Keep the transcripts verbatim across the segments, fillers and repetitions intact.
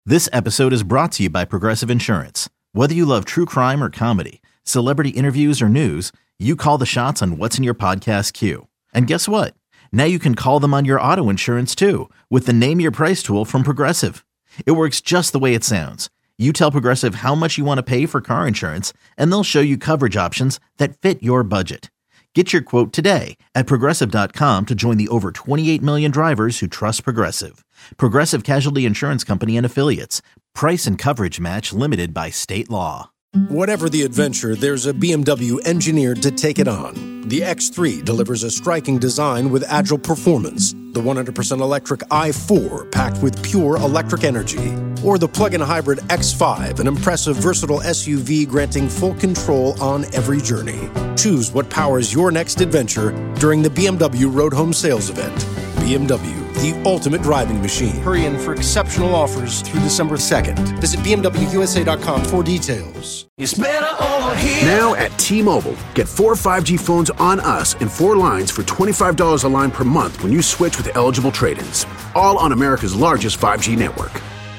This episode is brought to you by Progressive Insurance. Whether you love true crime or comedy, celebrity interviews or news, you call the shots on what's in your podcast queue. And guess what? Now you can call them on your auto insurance too with the Name Your Price tool from Progressive. It works just the way it sounds. You tell Progressive how much you want to pay for car insurance, and they'll show you coverage options that fit your budget. Get your quote today at Progressive dot com to join the over twenty-eight million drivers who trust Progressive. Progressive Casualty Insurance Company and Affiliates. Price and coverage match limited by state law. Whatever the adventure, there's a B M W engineered to take it on. The X three delivers a striking design with agile performance. The one hundred percent electric i four, packed with pure electric energy. Or the plug-in hybrid X five, an impressive, versatile S U V granting full control on every journey. Choose what powers your next adventure during the B M W Road Home Sales Event. B M W, the ultimate driving machine. Hurry in for exceptional offers through December second. Visit B M W U S A dot com for details. It's better over here. Now at T-Mobile, get four five G phones on us and four lines for twenty-five dollars a line per month when you switch with eligible trade-ins. All on America's largest five G network.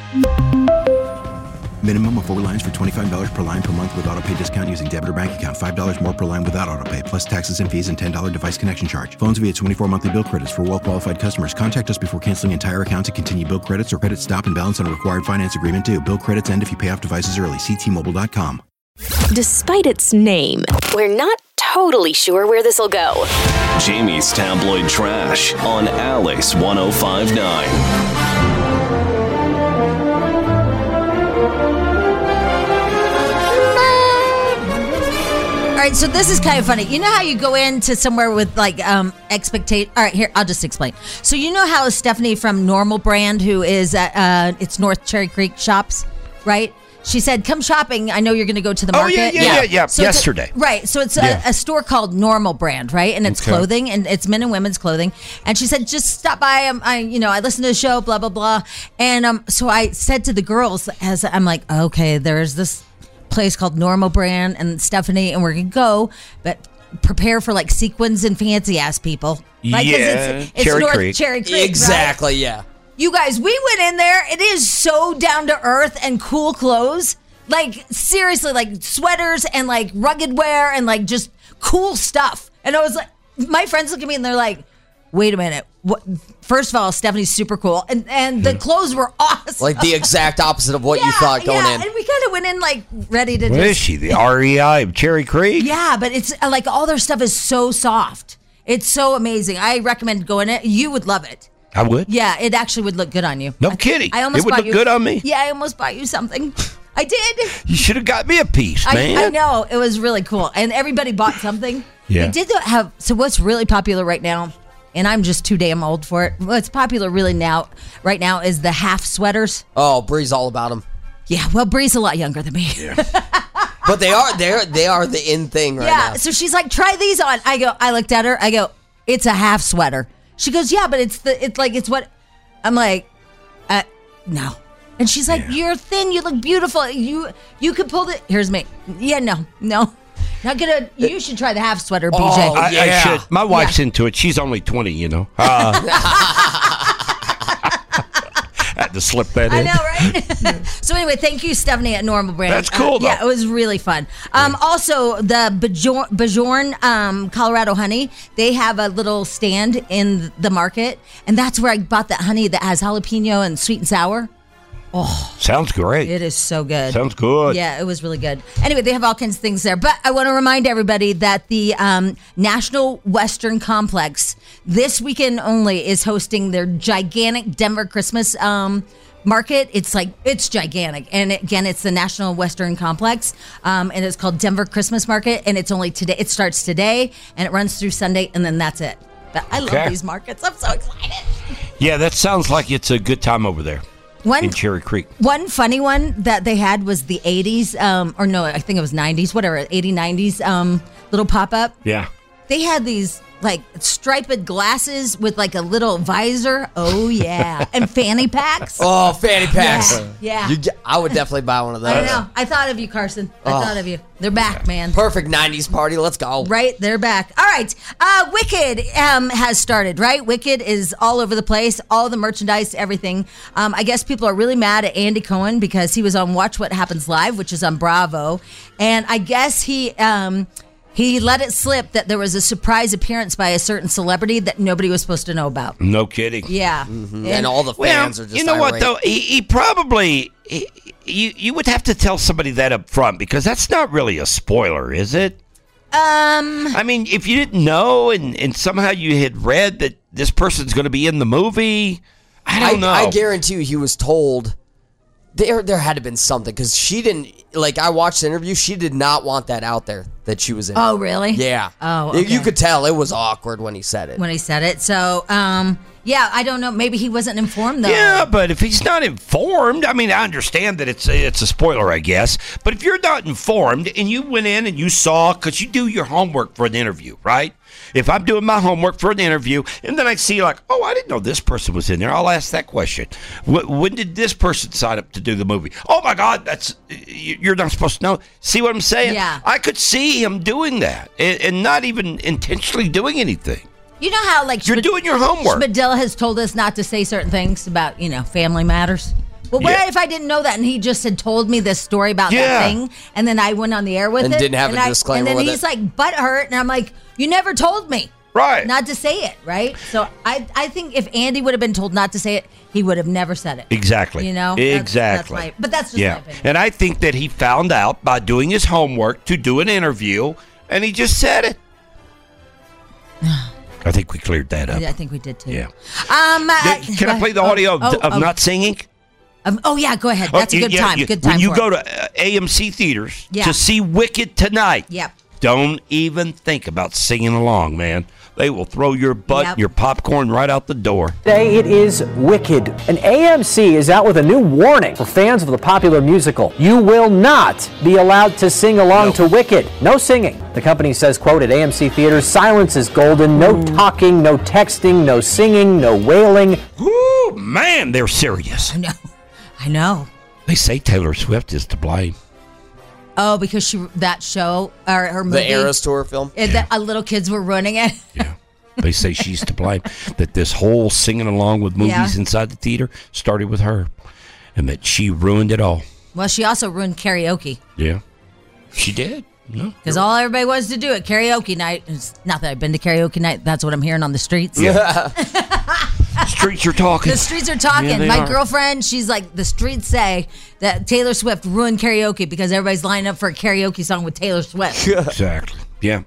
Minimum of four lines for twenty-five dollars per line per month with autopay discount using debit or bank account. five dollars more per line without autopay, plus taxes and fees and ten dollars device connection charge. Phones via twenty-four monthly bill credits for well-qualified customers. Contact us before canceling entire account to continue bill credits or credit stop and balance on a required finance agreement due. Bill credits end if you pay off devices early. See T Mobile dot com. Despite its name, we're not totally sure where this will go. Jamie's Tabloid Trash on Alice one oh five point nine. All right, so this is kind of funny. You know how you go into somewhere with like um expectation. All right, here I'll just explain. So you know how Stephanie from Normal Brand, who is at uh, it's North Cherry Creek shops, right? She said, "Come shopping. I know you're going to go to the market." Oh yeah, yeah, yeah, yeah. yeah. So Yesterday, a, right? So it's yeah. a, a store called Normal Brand, right? And it's okay. clothing, and it's men and women's clothing. And she said, "Just stop by. Um, I, you know, I listen to the show, blah blah blah." And um, so I said to the girls, as I'm like, "Okay, there's this place called Normal Brand and Stephanie, and we're gonna go, but prepare for like sequins and fancy ass people." Right? Yeah, it's, it's Cherry North Creek. Cherry Creek, exactly. Right? Yeah. You guys, we went in there. It is so down to earth and cool clothes. Like seriously, like sweaters and like rugged wear and like just cool stuff. And I was like, my friends look at me and they're like, "Wait a minute. What? First of all, Stephanie's super cool, and and the clothes were awesome. Like the exact opposite of what yeah, you thought going yeah. in." And we kind of went in like ready to. What just, is she? The R E I of Cherry Creek? Yeah, but it's uh, like all their stuff is so soft. It's so amazing. I recommend going in. You would love it. I would. Yeah, it actually would look good on you. No I, kidding. I almost it would bought look you, good on me. Yeah, I almost bought you something. I did. You should have got me a piece, man. I, I know. It was really cool. And everybody bought something. Yeah. They did have, so what's really popular right now, and I'm just too damn old for it. What's popular really now, right now, is the half sweaters. Oh, Bree's all about them. Yeah, well, Bree's a lot younger than me. Yeah. But they are they they are the in thing right yeah, now. Yeah, so she's like, "Try these on." I go, I looked at her. I go, "It's a half sweater." She goes, "Yeah, but it's the it's like it's what." I'm like, uh, "No." And she's like, yeah. "You're thin. You look beautiful. You you could pull the." Here's me. Yeah, no, no. Not gonna. You should try the half sweater, B J. Oh, I, yeah. I should. My wife's yeah. into it. She's only twenty, you know. Uh, had to slip that in. I know, right? So anyway, thank you, Stephanie at Normal Brand. That's cool, uh, though. Yeah, it was really fun. Um, yeah. Also, the Bajorn, Bajorn um, Colorado honey, they have a little stand in the market, and that's where I bought that honey that has jalapeno and sweet and sour. Oh, sounds great. It is so good. Sounds good. Yeah, it was really good. Anyway, they have all kinds of things there. But I want to remind everybody that the um, National Western Complex this weekend only is hosting their gigantic Denver Christmas um, market. It's like, it's gigantic. And again, it's the National Western Complex. Um, and it's called Denver Christmas Market. And it's only today. It starts today and it runs through Sunday. And then that's it. But I love okay. these markets. I'm so excited. Yeah, that sounds like it's a good time over there. One, in Cherry Creek. One funny one that they had was the eighties, um, or no, I think it was nineties, whatever, eighties, nineties um, little pop-up. Yeah. They had these like striped glasses with like a little visor. Oh yeah, and fanny packs. Oh, fanny packs. Yeah, yeah. You get, I would definitely buy one of those. I know. I thought of you, Carson. I Oh. thought of you. They're back, man. Perfect nineties party. Let's go. Right, they're back. All right, uh, Wicked um, has started. Right, Wicked is all over the place. All the merchandise, everything. Um, I guess people are really mad at Andy Cohen because he was on Watch What Happens Live, which is on Bravo, and I guess he. Um, He let it slip that there was a surprise appearance by a certain celebrity that nobody was supposed to know about. No kidding. Yeah. Mm-hmm. And all the Well, fans are just you know what irate. though? He, he probably he, you you would have to tell somebody that up front because that's not really a spoiler, is it? Um. I mean, if you didn't know and, and somehow you had read that this person's going to be in the movie, I don't I, know. I guarantee you he was told there there had to have been something because she didn't, like, I watched the interview. She did not want that out there that she was in. Oh, really? Yeah. Oh, You- okay. You could tell it was awkward when he said it. When he said it. So, um, yeah, I don't know. Maybe he wasn't informed, though. Yeah, but if he's not informed, I mean, I understand that it's it's a spoiler, I guess. But if you're not informed and you went in and you saw, because you do your homework for an interview, right? If I'm doing my homework for an interview and then I see like, oh, I didn't know this person was in there, I'll ask that question. Wh- When did this person sign up to do the movie? Oh my God, that's you're not supposed to know. See what I'm saying? Yeah. I could see him doing that and, and not even intentionally doing anything. You know how, like, You're Schmid- doing your homework. Schmidl has told us not to say certain things about, you know, family matters. Well, what Yeah. if I didn't know that and he just had told me this story about Yeah. that thing and then I went on the air with And it? didn't have and a I- disclaimer And then with he's it. like butthurt and I'm like, you never told me. Right. Not to say it, right? So I, I think if Andy would have been told not to say it, he would have never said it. Exactly. You know? That's- Exactly. That's my, but that's just my Yeah. opinion. And I think that he found out by doing his homework to do an interview, and he just said it. I think we cleared that up. I think we did too. Yeah. Um, uh, Can I play the audio of, oh, of oh. not singing? Um, oh yeah, go ahead. That's Oh, a good yeah, time. yeah. Good time. When you for go it. to uh, A M C theaters Yeah. to see Wicked tonight, Yep. don't even think about singing along, man. They will throw your butt, Yep. your popcorn right out the door. Today it is Wicked, and A M C is out with a new warning for fans of the popular musical. You will not be allowed to sing along No. to Wicked. No singing. The company says, quote, at A M C theaters, silence is golden. No talking, no texting, no singing, no wailing. Woo, man, they're serious. I know. I know. They say Taylor Swift is to blame. Oh, because she that show or her movie, The Eras Tour film. it, that, uh, little kids were running it. Yeah. They say she's to blame. That this whole singing along with movies Yeah. inside the theater started with her. And that she ruined it all. Well, she also ruined karaoke Yeah. She did. No. because all everybody wants to do at karaoke night. It's not that I've been to karaoke night. That's what I'm hearing on the streets. Streets are talking. The streets are talking. Yeah, they My are. girlfriend, she's like, the streets say that Taylor Swift ruined karaoke because everybody's lining up for a karaoke song with Taylor Swift. Exactly. Yeah.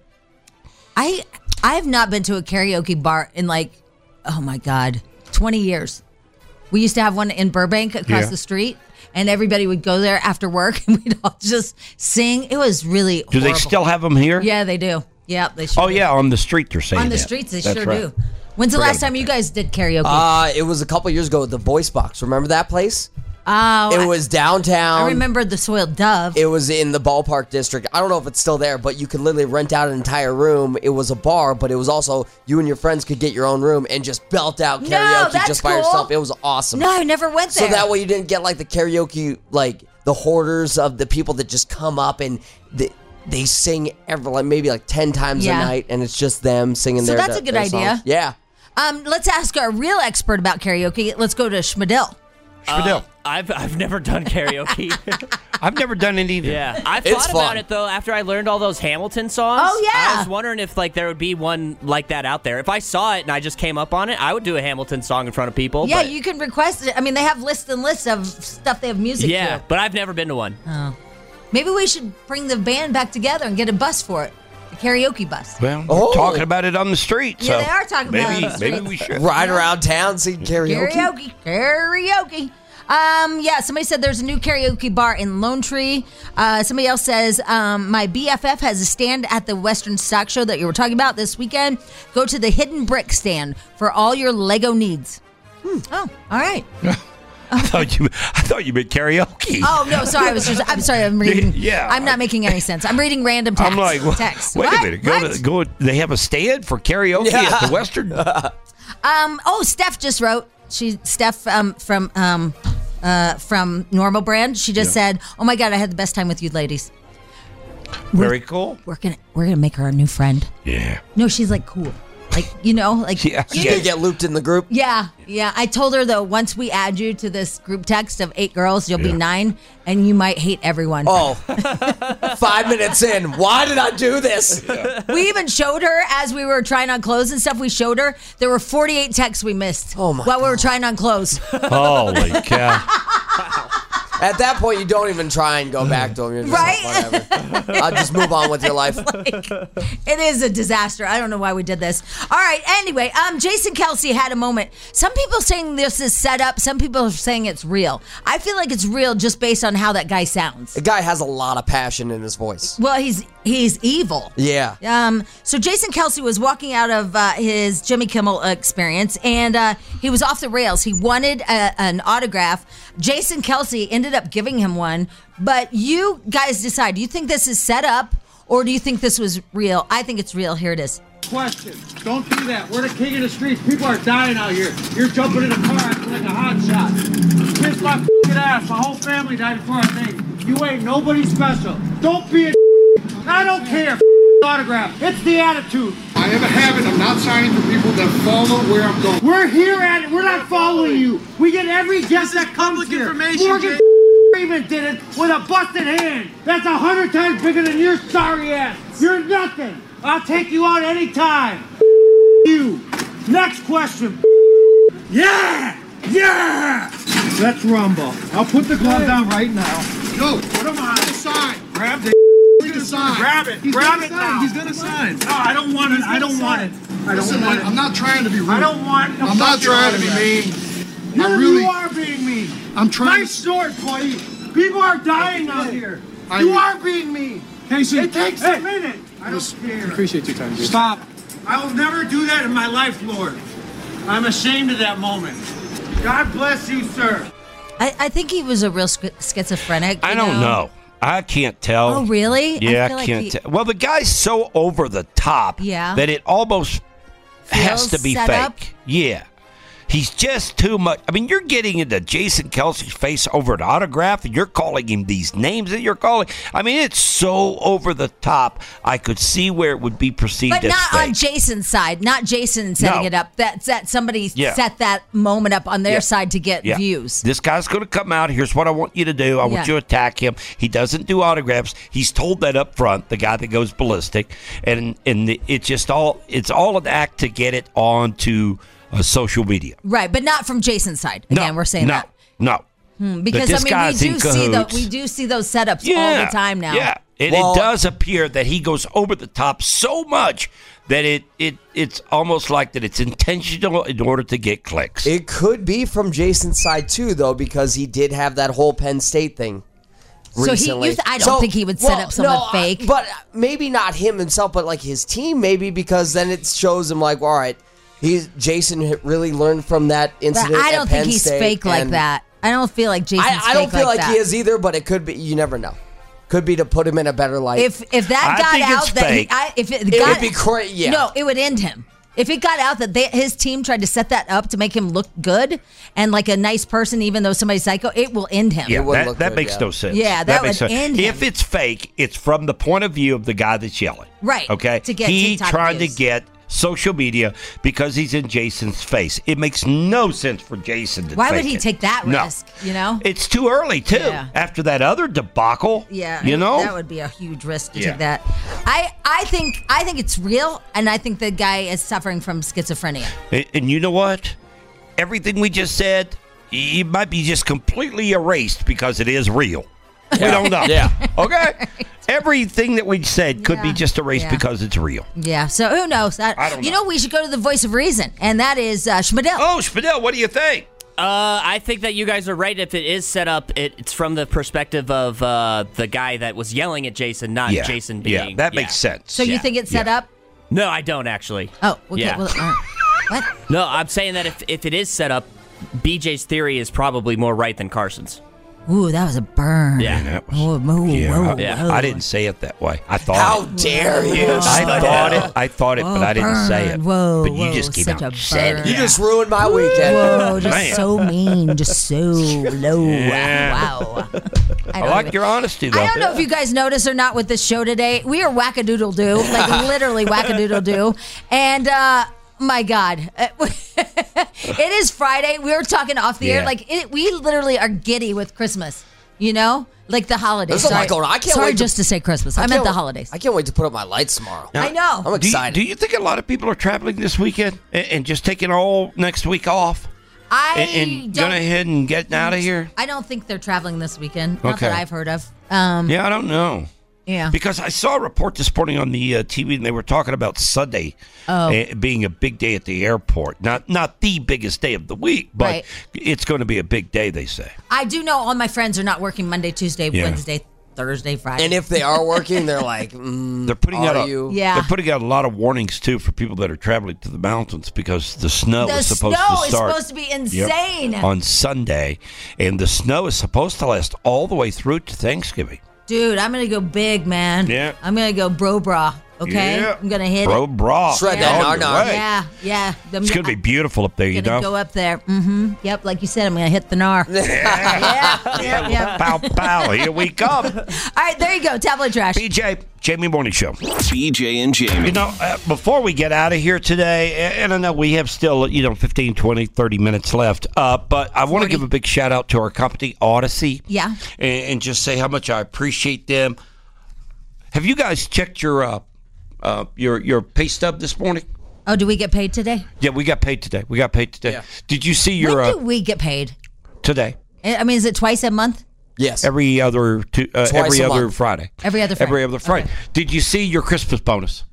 I I have not been to a karaoke bar in like, oh my God, twenty years. We used to have one in Burbank across Yeah. the street, and everybody would go there after work, and we'd all just sing. It was really Do they horrible. still have them here? Yeah, they do. Yeah, they sure Oh, do. yeah. On the street, they're saying On the that. streets, they That's sure right. do. When's the Forgot last time about you that. guys did karaoke? Uh, it was a couple years ago at the Voice Box. Remember that place? oh, It I- was downtown. I remember the Soiled Dove. It was in the ballpark district. I don't know if it's still there, but you could literally rent out an entire room. It was a bar, but it was also you and your friends could get your own room and just belt out No, karaoke that's just by cool. yourself. It was awesome. no, I never went there. So that way you didn't get like the karaoke, like the hoarders of the people that just come up and they, they sing every, like maybe like ten times Yeah. a night, and it's just them singing So their that's a good their idea. songs. Yeah. Um, let's ask our real expert about karaoke. Let's go to Schmidl. Spadil. I've I've never done karaoke. I've never done it either. yeah, I It's thought about fun. it though after I learned all those Hamilton songs. Oh, yeah. I was wondering if like there would be one like that out there. If I saw it and I just came up on it, I would do a Hamilton song in front of people. Yeah, but, you can request it. I mean, they have lists and lists of stuff they have music yeah, to. but I've never been to one. Maybe we should bring the band back together and get a bus for it. A karaoke bus. Well, Oh. we're talking about it on the street. Yeah, so they are talking maybe, about it on the Maybe street. we should. Ride around town, sing karaoke. Karaoke. Karaoke. Um, yeah, somebody said there's a new karaoke bar in Lone Tree. Uh, somebody else says, um, my B F F has a stand at the Western Stock Show that you were talking about this weekend. Go to the Hidden Brick stand for all your Lego needs. Oh, all right. I thought you. I thought you meant karaoke. Oh no, sorry. I was just. I'm sorry. I'm reading. Yeah. I'm not making any sense. I'm reading random text. I'm like, well, text. wait What? a minute. Go What? to, go. They have a stand for karaoke Yeah. at the Western. Um. Oh, Steph just wrote. She Steph um from um uh from Normal Brand. She just Yeah. said, "Oh my God, I had the best time with you, ladies." Very cool. We're gonna we're gonna make her our new friend. Yeah. No, she's like cool. Like, you know, like Yeah. You gonna get looped in the group? Yeah, yeah. I told her though, once we add you to this group text of eight girls, you'll Yeah. be nine, and you might hate everyone. Oh, five minutes in. Why did I do this? We even showed her as we were trying on clothes and stuff. We showed her there were forty-eight texts we missed Oh my while we were trying on clothes. Holy cow. At that point, you don't even try and go back to him. You're just Right? like, whatever. I'll just move on with your life. Like, it is a disaster. I don't know why we did this. All right. Anyway, um, Jason Kelsey had a moment. Some people saying this is set up. Some people are saying it's real. I feel like it's real just based on how that guy sounds. The guy has a lot of passion in his voice. Well, he's he's evil. Yeah. Um. So Jason Kelsey was walking out of uh, his Jimmy Kimmel experience, and uh, he was off the rails. He wanted a, an autograph. Jason Kelsey ended up giving him one. But you guys decide. Do you think this is set up, or do you think this was real? I think it's real. Here it is. Question. Don't do that. We're the king of the streets. People are dying out here. You're jumping in a car acting like a hot shot. Kiss my f***ing ass. My whole family died before our name. You ain't nobody special. Don't be a I don't care. Autograph. It's the attitude. I have a habit of not signing for people that follow where I'm going. We're here at it. We're not following you. We get every guest that comes here. information, Morgan Freeman did it with a busted hand. That's a hundred times bigger than your sorry ass. You're nothing. I'll take you out anytime. You. Next question. Yeah! Yeah! Let's rumble. I'll put the glove down right now. Go. Put him on. Sign. Grab the He's gonna sign. Grab it. He's Grab gonna it sign. now. He's gonna sign. No, I don't want it. He's I don't gonna want sign. it. I Listen, don't want man, it. I'm not trying to be rude. I don't want the I'm not fucking trying to be autograph. mean. I You, really. you are being mean. I'm trying Nice to. sword, buddy. People are dying out here. I- You are being mean. Casey. It takes Hey. a minute. I don't Just care. appreciate your time, dude. Stop. I will never do that in my life, Lord. I'm ashamed of that moment. God bless you, sir. I, I think he was a real sch- schizophrenic. I you don't know. I can't tell. Oh, really? I Yeah, I, feel like can't he- tell. Well, the guy's so over the top Yeah. that it almost has Feels to be set fake. up? Yeah. He's just too much. I mean, you're getting into Jason Kelsey's face over an autograph, and you're calling him these names that you're calling. I mean, it's so over the top. I could see where it would be perceived But as not fake. on Jason's side. Not Jason setting No. it up. That that somebody Yeah. set that moment up on their Yeah. side to get Yeah. views. This guy's going to come out. Here's what I want you to do. I want Yeah. you to attack him. He doesn't do autographs. He's told that up front. The guy that goes ballistic, and and it's just all it's all an act to get it onto uh, social media. Right, but not from Jason's side. Again, no, we're saying no, that. No, Hmm, That because this I mean, guy's we in do see the, cahoots. we do see those setups Yeah, all the time now. Yeah, and Well- it does appear that he goes over the top so much that it it it's almost like that it's intentional in order to get clicks. It could be from Jason's side too, though, because he did have that whole Penn State thing. So he- Recently. you th- I don't think he would set up someone no, fake. But maybe not him himself, but like his team, maybe, because then it shows him like, all right, he's Jason had really learned from that But incident. I at don't think Penn he's State, fake like and that. I don't feel like Jason's I, I don't fake feel like, that. he is either, but it could be. You never know. Could be to put him in a better light. If if that I got think out it's that he, fake. I, if it, It got, would be cra- yeah. No, it would end him. If it got out that they, his team tried to set that up to make him look good and like a nice person, even though somebody's psycho, it will end him. Yeah, would that, look that good, makes yeah. no sense. Yeah, that would makes no- end If him. it's fake, it's from the point of view of the guy that's yelling. Right, Okay. to get he TikTok trying views. to get social media because he's in Jason's face. It makes no sense for Jason to Why fake would he it. take that No. risk? You know? It's too early too. Yeah. After that other debacle. Yeah, You know. that would be a huge risk to Yeah. take that. I I think I think it's real, and I think the guy is suffering from schizophrenia. And, and you know what? Everything we just said, it might be just completely erased because it is real. We don't know. Yeah. Okay? Everything that we said could be Yeah. just erased Yeah. because it's real. Yeah, so who knows? I, I don't you know. know, we should go to the voice of reason, and that is uh, Schmidl. Oh, Spadell, what do you think? Uh, I think that you guys are right. If it is set up, it, it's from the perspective of uh, the guy that was yelling at Jason, not Yeah. Jason Yeah, being. that makes sense. So you Yeah. think it's set Yeah. up? No, I don't actually. Oh, okay. Yeah. Well, all right. What? No, I'm saying that if if it is set up, B J's theory is probably more right than Carson's. Ooh, that was a burn. Yeah. That was, Whoa, whoa, yeah, whoa, I, whoa. I didn't say it that way. I thought How it. dare you? I thought it. I thought it, Whoa, but I didn't say it. Whoa, but you whoa, just came such out a and said burn. it. You just ruined my weekend. Whoa, just Man. so mean, just so low. Yeah. Wow. I, don't like even- your honesty, though. I don't know if you guys noticed or not with this show today. We are wackadoodle-doo, like literally wackadoodle-doo. And, uh, my God. It is Friday. We were talking off the Yeah. air. Like, it, we literally are giddy with Christmas, you know? Like the holidays. There's a lot Sorry, going on. I can't sorry wait to- just to say Christmas. I, I meant can't- the holidays. I can't wait to put up my lights tomorrow. I know. I'm do you, excited. do you think a lot of people are traveling this weekend and, and just taking all next week off? I and and don't, going ahead and getting out of here? I don't think they're traveling this weekend. Not Okay. that I've heard of. Um, Yeah, I don't know. yeah. Because I saw a report this morning on the uh, T V, and they were talking about Sunday Oh. uh, being a big day at the airport. Not not the biggest day of the week, but Right. it's going to be a big day, they say. I do know all my friends are not working Monday, Tuesday, Yeah. Wednesday, Thursday, Friday. And if they are working, they're like, mm, They're putting out are a, you? Yeah. They're putting out a lot of warnings too for people that are traveling to the mountains because the snow the is supposed snow to is start supposed to be Yep. insane. on Sunday, and the snow is supposed to last all the way through to Thanksgiving. Dude, I'm going to go big, man. Yeah. I'm going to go bro bra, okay? Yeah. I'm going to hit Bro it. bra. Shred that on nar the nar. way. Yeah, yeah. I'm It's going to be beautiful up there, you gonna know. go up there. Mm-hmm. Yep, like you said, I'm going to hit the gnar. yeah, yeah, yeah. Pow, pow. Here we come. All right, there you go. Tabloid trash. B J, Jamie Morning Show. B J and Jamie. You know, uh, before we get out of here today, and I know we have still, you know, fifteen, twenty, thirty minutes left, uh, but I want to give a big shout out to our company, Odyssey. Yeah. And, and just say how much I appreciate them. Have you guys checked your uh, uh, your your pay stub this morning? Oh, do we get paid today? Yeah, we got paid today. We got paid today. Yeah. Did you see your When uh, do we get paid? today? I mean, is it twice a month? Yes. Every other two, uh, Twice every a other month. Friday. Every other Friday. Every other Friday. Okay. Did you see your Christmas bonus?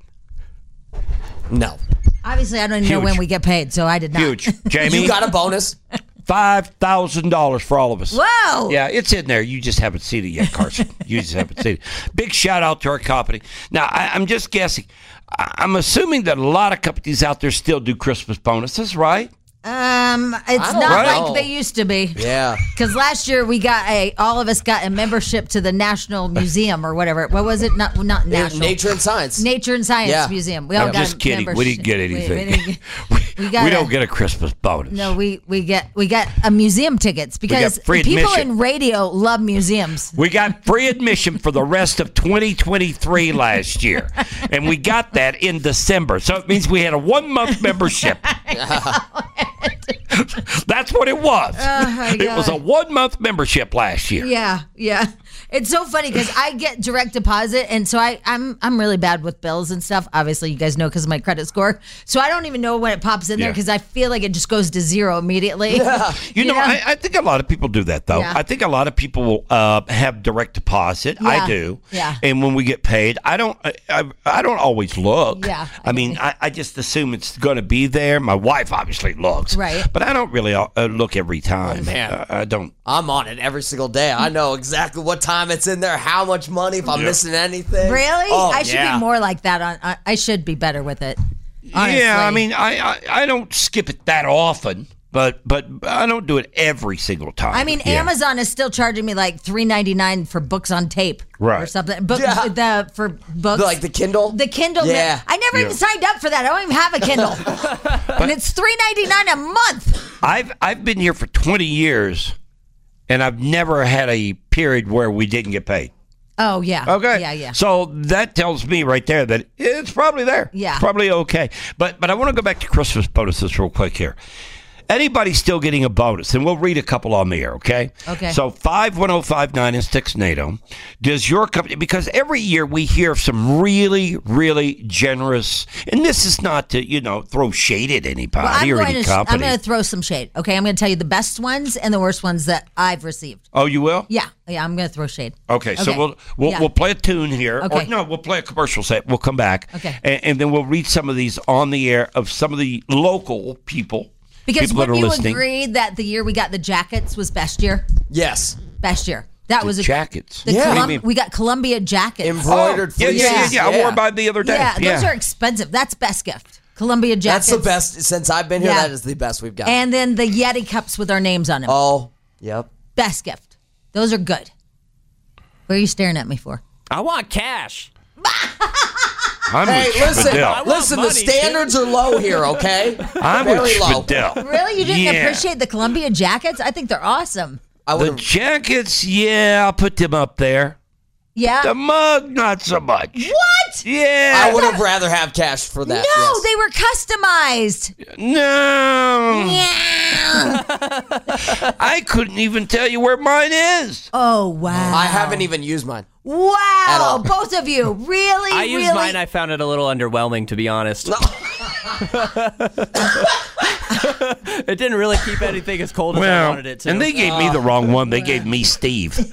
No. Obviously, I don't even know Huge. when we get paid, so I did not. Huge. Jamie? You got a bonus? five thousand dollars for all of us. Whoa! Yeah, it's in there. You just haven't seen it yet, Carson. You just haven't seen it. Big shout out to our company. Now, I, I'm just guessing. I, I'm assuming that a lot of companies out there still do Christmas bonuses, right? Um, it's I don't not know. like they used to be. Yeah. Because last year we got a, all of us got a membership to the National Museum or whatever. What was it? Not not National. Nature and Science. Nature and Science Yeah. Museum. We all I'm got just a kidding. We didn't get membership. anything. We, we, didn't get- we we got we a- don't get a Christmas bonus. No, we we get we got a museum tickets because free people admission. in radio love museums. We got free admission for the rest of twenty twenty-three last year. And we got that in December. So it means we had a one month membership. That's what it was. Oh, my it was a God. one month membership last year. Yeah, yeah. It's so funny because I get direct deposit, and so I, I'm I'm really bad with bills and stuff. Obviously, you guys know because of my credit score. So I don't even know when it pops in there Yeah. because I feel like it just goes to zero immediately. You know, I, I think a lot of people do that, though. Yeah. I think a lot of people uh, have direct deposit. I Yeah. do. Yeah. And when we get paid, I don't. I, I, I don't always look. Yeah, I, mean, I, I just assume it's going to be there. My wife obviously looks. Right. But I don't really uh, look every time. man. Uh, I don't. I'm on it every single day. I know exactly what time it's in there, how much money, if I'm Yeah. missing anything. Really? Oh, I should yeah. be more like that. On I, I should be better with it. Honestly. Yeah. I mean, I, I I don't skip it that often, but but I don't do it every single time. I mean, Yeah. Amazon is still charging me like three ninety-nine for books on tape, Right. or something. Book Yeah. the for books Like the Kindle? The Kindle. Yeah. I never Yeah. even signed up for that. I don't even have a Kindle, and it's three ninety-nine a month. I've I've been here for twenty years, and I've never had a period where we didn't get paid. Oh yeah. Okay. Yeah, yeah. So that tells me right there that it's probably there. Yeah. It's probably okay. But but I want to go back to Christmas bonuses real quick here. Anybody still getting a bonus, and we'll read a couple on the air, okay? Okay. So five one zero five nine is Text NATO. Does your company, because every year we hear of some really, really generous, and this is not to, you know, throw shade at anybody Well, I'm or going any to. sh- I'm company. going to throw some shade. Okay, I'm going to tell you the best ones and the worst ones that I've received. Oh, you will? Yeah, yeah. I'm going to throw shade. Okay, so we'll we'll, Yeah. we'll play a tune here. Okay. Or no, we'll play a commercial set. We'll come back. Okay. And, and then we'll read some of these on the air of some of the local people. Because people that would are you listening. agree that the year we got the jackets was best year? Yes. Best year. That The was a jackets. The Yeah. Colum- What do you mean? we got Columbia jackets. Embroidered Oh, yeah, yeah, yeah, fleeces. yeah. I wore mine the other day. Yeah, Yeah. those are expensive. That's best gift. Columbia jackets. That's the best. Since I've been here, Yeah. that is the best we've got. And then the Yeti cups with our names on them. Oh, yep. Best gift. Those are good. What are you staring at me for? I want cash. I'm hey, with listen, Spadell. listen. The money, standards are low here, okay? I'm Very with low. Spadell. Really? You didn't Yeah. appreciate the Columbia jackets? I think they're awesome. I The would. jackets, yeah, I'll put them up there. Yeah. The mug, not so much. What? Yeah. I would have rather have cash for that. No, yes. they were customized. No. Yeah. I couldn't even tell you where mine is. Oh, wow. I haven't even used mine. At Wow. all. Both of you. Really? I used really? mine. I found it a little underwhelming, to be honest. It didn't really keep anything as cold as I Well, wanted it to. and they gave me the wrong one. They gave me Steve. They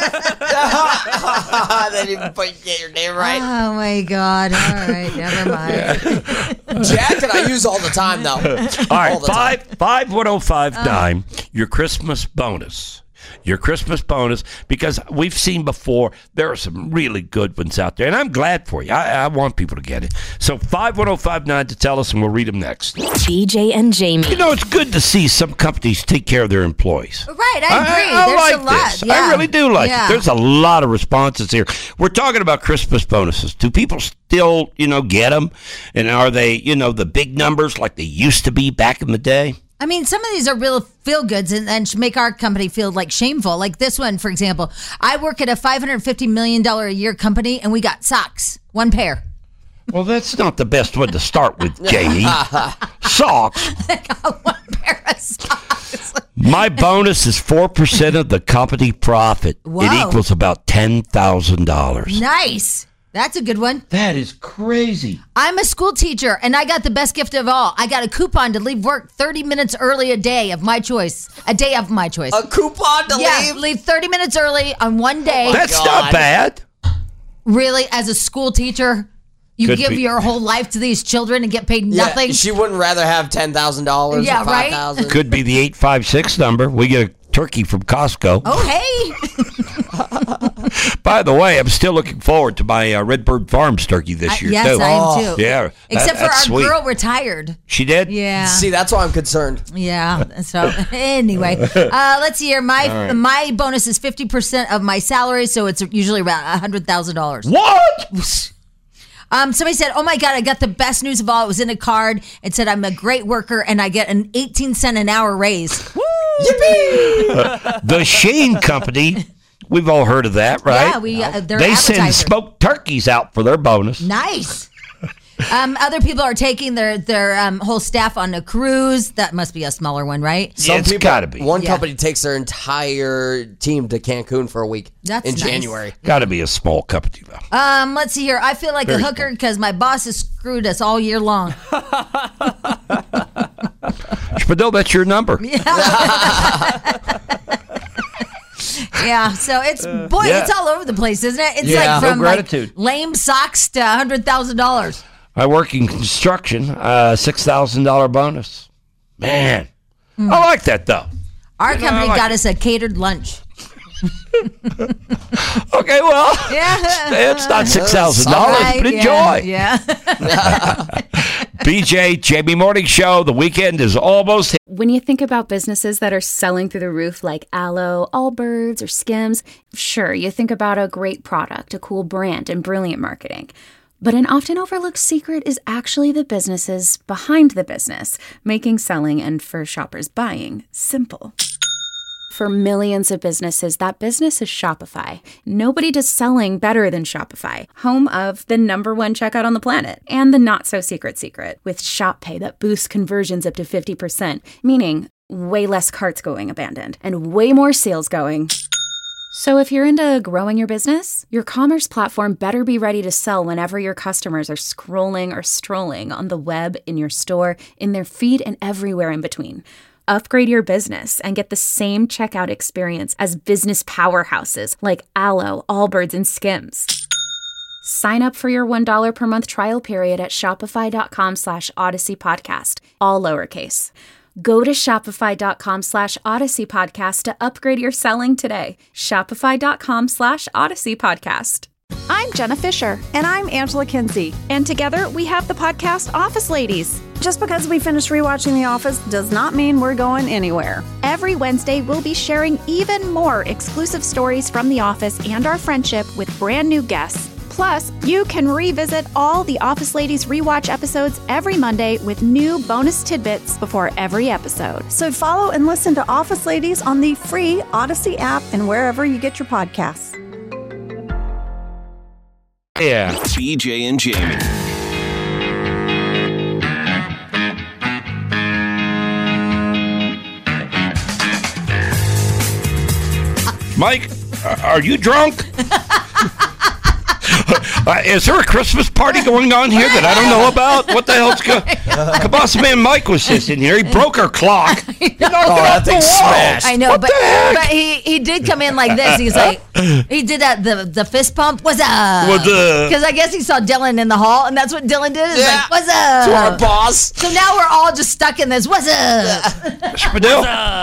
didn't put, get your name right. Oh, my God. All right. Never mind. Jacket I use all the time, though. All right, All the time. five five one zero five nine. Your Christmas bonus. Your Christmas bonus, because we've seen before there are some really good ones out there, and I'm glad for you. I, I want people to get it. So five one zero five nine to tell us, and we'll read them next. B J and Jamie. You know, it's good to see some companies take care of their employees. Right, I agree. I, I There's like a lot. this. Yeah. I really do like Yeah. it. There's a lot of responses here. We're talking about Christmas bonuses. Do people still, you know, get them? And are they, you know, the big numbers like they used to be back in the day? I mean, some of these are real feel goods and, and should make our company feel like shameful. Like this one, for example. I work at a five hundred fifty million dollars a year company, and we got socks, one pair. Well, that's not the best one to start with, Jamie. Socks. I got one pair of socks. My bonus is four percent of the company profit. Whoa. It equals about ten thousand dollars. Nice. That's a good one. That is crazy. I'm a school teacher, and I got the best gift of all. I got a coupon to leave work thirty minutes early a day of my choice. A day of my choice. A coupon to yeah, leave? leave thirty minutes early on one day. That's God. not bad. Really, as a school teacher, you Could give be. your whole life to these children and get paid Yeah, nothing? she wouldn't rather have ten thousand dollars Yeah, or right? five thousand dollars. Could be the eight five six number. We get a turkey from Costco. Oh, hey. By the way, I'm still looking forward to my uh, Redbird Farms turkey this I- year, yes, too. I am too. Yeah. Except that- for that's our sweet. girl retired. She did? Yeah. See, that's why I'm concerned. Yeah. So anyway, uh, let's see here. My All right. my bonus is fifty percent of my salary, so it's usually around one hundred thousand dollars. What? Um, somebody said, "Oh my God, I got the best news of all." It was in a card. It said, "I'm a great worker and I get an eighteen cent an hour raise." Yippee! The Shane Company, we've all heard of that, right? Yeah, we. Uh, they're they send advertiser. smoked turkeys out for their bonus. Nice. Um, other people are taking their their um, whole staff on a cruise. That must be a smaller one, right? Yeah, it's gotta be. One Yeah. company takes their entire team to Cancun for a week That's in nice. January. Got to be a small company, though. Um, let's see here. I feel like Very a hooker because my boss has screwed us all year long. Spadil, that's your number. Yeah, so it's boy, Yeah. it's all over the place, isn't it? It's Yeah. like No from like gratitude. lame socks to a hundred thousand dollars. I work in construction, uh, six thousand dollars bonus. Man, I like that, though. Our You know, company I like got it. us a catered lunch. Okay, well, Yeah, it's not six thousand dollars, Right, but yeah, enjoy. Yeah. B J, Jamie Morning Show. The weekend is almost here. When you think about businesses that are selling through the roof like Aloe, Allbirds, or Skims, sure, you think about a great product, a cool brand, and brilliant marketing. But an often overlooked secret is actually the businesses behind the business, making selling and for shoppers buying simple. For millions of businesses, that business is Shopify. Nobody does selling better than Shopify, home of the number one checkout on the planet and the not-so-secret secret with Shop Pay that boosts conversions up to fifty percent, meaning way less carts going abandoned and way more sales going. So if you're into growing your business, your commerce platform better be ready to sell whenever your customers are scrolling or strolling on the web, in your store, in their feed, and everywhere in between. Upgrade your business and get the same checkout experience as business powerhouses like Aloe, Allbirds, and Skims. Sign up for your one dollar per month trial period at shopify.com slash Odyssey Podcast, all lowercase. Go to shopify.com slash Odyssey Podcast to upgrade your selling today. Shopify.com slash Odyssey Podcast. I'm Jenna Fisher. And I'm Angela Kinsey. And together we have the podcast Office Ladies. Just because we finished rewatching The Office does not mean we're going anywhere. Every Wednesday, we'll be sharing even more exclusive stories from The Office and our friendship with brand new guests. Plus, you can revisit all the Office Ladies rewatch episodes every Monday with new bonus tidbits before every episode. So follow and listen to Office Ladies on the free Odyssey app and wherever you get your podcasts. Yeah. B J and Jamie. Mike, are you drunk? Uh, is there a Christmas party going on here that I don't know about? What the hell's going on? Kabasa Man Mike was just in here. He broke our clock. He knocked Oh, it that off the thing wall. smashed. I know, What but the heck? but he, he did come in like this. He's like, he did that the the fist pump. What's up? What's up? Because I guess he saw Dylan in the hall, and that's what Dylan did. Is Yeah. like, what's up? To our boss. So now we're all just stuck in this. What's up? Spadil?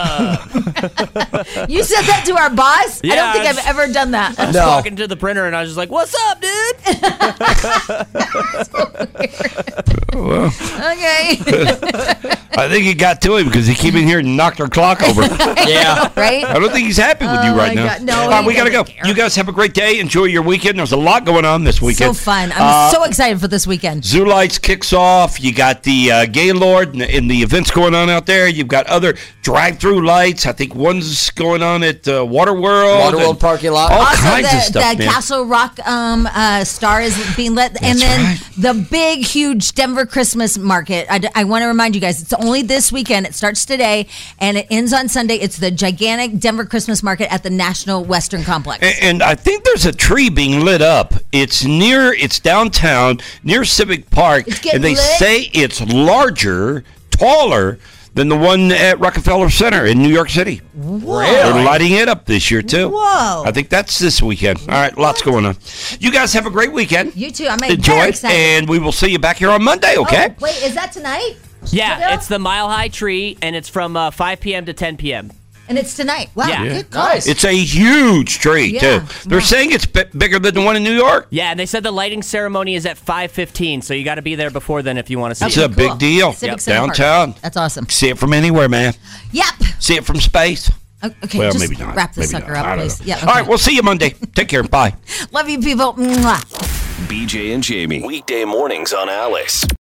You said that to our boss? I Yeah, don't think I I've was- ever done that. I was No. talking to the printer and I was just like, "What's up, dude?" Well, Okay. I think it got to him because he came in here and knocked our clock over. Yeah. Right? I don't think he's happy with Oh you right my now. God, no, All right, he we got to go. doesn't care. You guys have a great day. Enjoy your weekend. There's a lot going on this So weekend. fun. I'm Uh, so excited for this weekend. Zoo Lights kicks off. You got the uh, Gaylord and, and the events going on out there. You've got other drive-through lights. I think one's going on at uh, Waterworld. Waterworld and parking lot. All Also, kinds the, of stuff, the man. Castle Rock um, uh, Star is being lit. and That's then right. the big, huge Denver Christmas market. I, d- I want to remind you guys, it's only this weekend. It starts today and it ends on Sunday. It's the gigantic Denver Christmas market at the National Western Complex. A- And I think there's a tree being lit up. It's near, it's downtown, near Civic Park. It's getting And they lit? say it's larger, taller than the one at Rockefeller Center in New York City. Whoa. They're lighting it up this year, too. Whoa. I think that's this weekend. All right, lots going on. You guys have a great weekend. You too. I'm Enjoy very it, excited. and we will see you back here on Monday, okay? Oh, wait, is that tonight? Yeah, Spadil? it's the Mile High Tree, and it's from uh, five p.m. to ten p.m. And it's tonight. Wow, Yeah. good call. Nice. It's a huge tree, Yeah. too. They're saying it's bi- bigger than the one in New York. Yeah, and they said the lighting ceremony is at five fifteen, so you got to be there before then if you want to see It's it. a big deal. Civic Yep. Center Park. Downtown. That's awesome. See it from anywhere, man. Yep. See it from space. Okay, well, just maybe not. wrap this Maybe sucker not. I up, don't please. know. Yeah. All right, we'll see you Monday. Take care. Bye. Love you, people. Mwah. B J and Jamie. Weekday mornings on Alice.